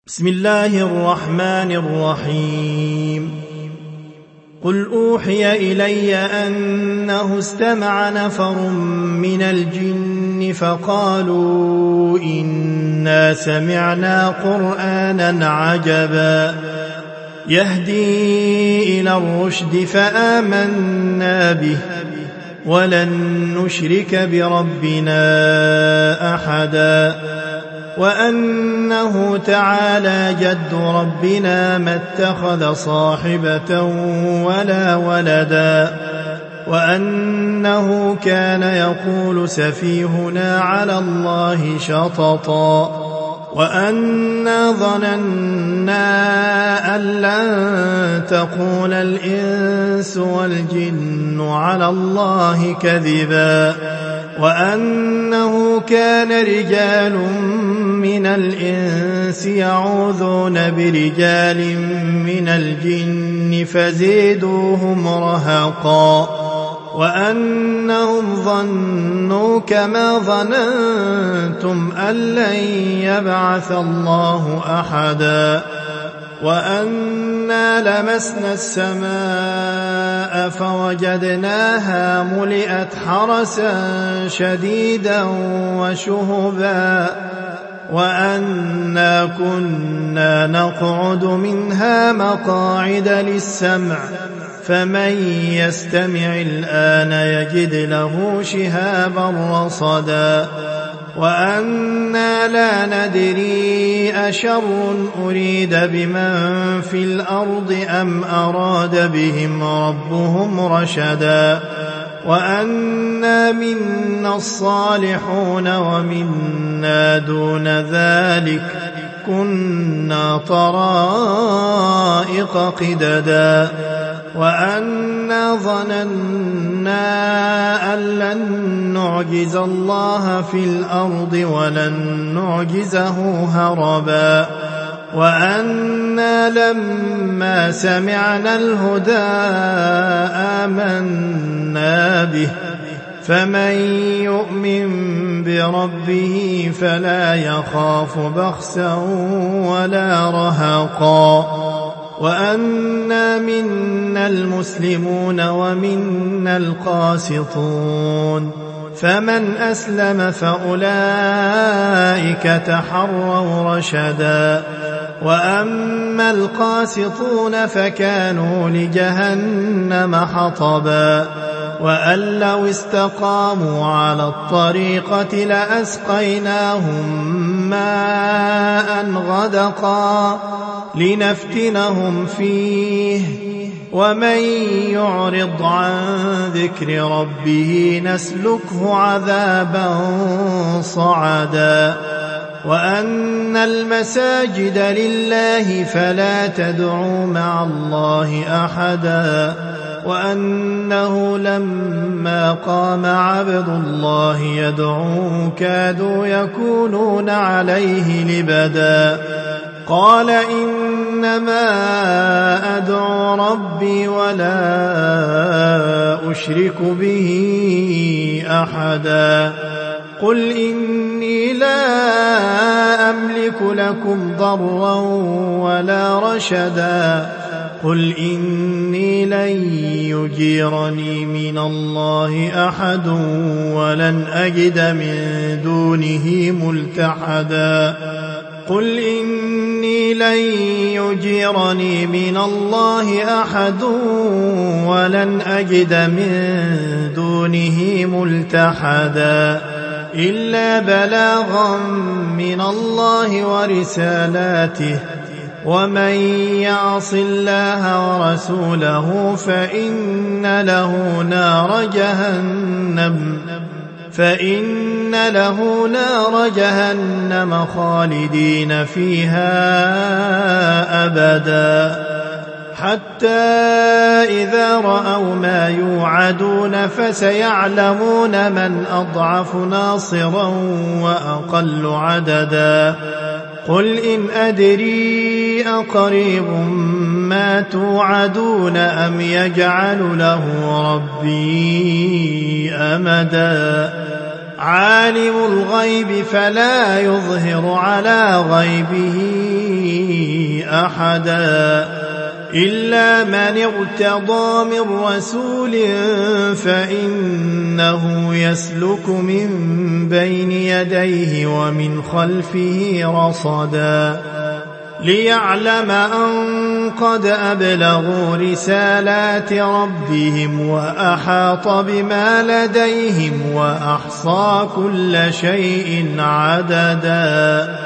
بسم الله الرحمن الرحيم قل أوحي إلي أنه استمع نفر من الجن فقالوا إنا سمعنا قرآنا عجبا يهدي إلى الرشد فآمنا به ولن نشرك بربنا أحدا وأنه تعالى جد ربنا ما اتخذ صاحبة ولا ولدا وأنه كان يقول سفيهنا على الله شططا وأنا ظننا أن لن تقول الإنس والجن على الله كذبا وأنه كان رجال من الإنس يعوذون برجال من الجن فزيدوهم رهقا وأنهم ظنوا كما ظننتم أن لن يبعث الله أحدا وأنا لمسنا السماء فوجدناها ملئت حرسا شديدا وشهبا وأنا كنا نقعد منها مقاعد للسمع فمن يستمع الآن يجد له شهابا رصدا وأنا لا ندري أشر أريد بمن في الأرض أم أراد بهم ربهم رشدا وأنا منا الصالحون ومنا دون ذلك كنا طرائق قددا وأنا ظننا أن لن نعجز الله في الأرض ولن نعجزه هربا وأنا لما سمعنا الهدى آمنا به فمن يؤمن بربه فلا يخاف بخسا ولا رهقا وأنا منا المسلمون ومنا القاسطون فمن أسلم فأولئك تحروا رشدا وأما القاسطون فكانوا لجهنم حطبا وأن لو استقاموا على الطريقة لأسقيناهم ماء غدقا لنفتنهم فيه ومن يعرض عن ذكر ربه نسلكه عذابا صعدا وأن المساجد لله فلا تدعوا مع الله أحدا وأنه لما قام عبد الله يدعوه كادوا يكونون عليه لبدا قال إنما أدعو ربي ولا أشرك به أحدا قل إني لا أملك لكم ضرا ولا رشدا قل إني لن يجيرني من الله أحد ولن أجد من دونه ملتحدا قل إني لن يجيرني من الله أحد ولن أجد من دونه ملتحدا إلا بلاغا من الله ورسالاته ومن يعص الله ورسوله فإن له نار جهنم خالدين فيها أبدا حتى إذا رأوا ما يوعدون فسيعلمون من أضعف ناصرا وأقل عددا قل إن أدري أقريب ما توعدون أم يجعل له ربي أمدا عالم الغيب فلا يظهر على غيبه أحدا إلا من ارتضى من رسول فإنه يسلك من بين يديه ومن خلفه رصدا ليعلم أن قد أبلغوا رسالات ربهم وأحاط بما لديهم وأحصى كل شيء عددا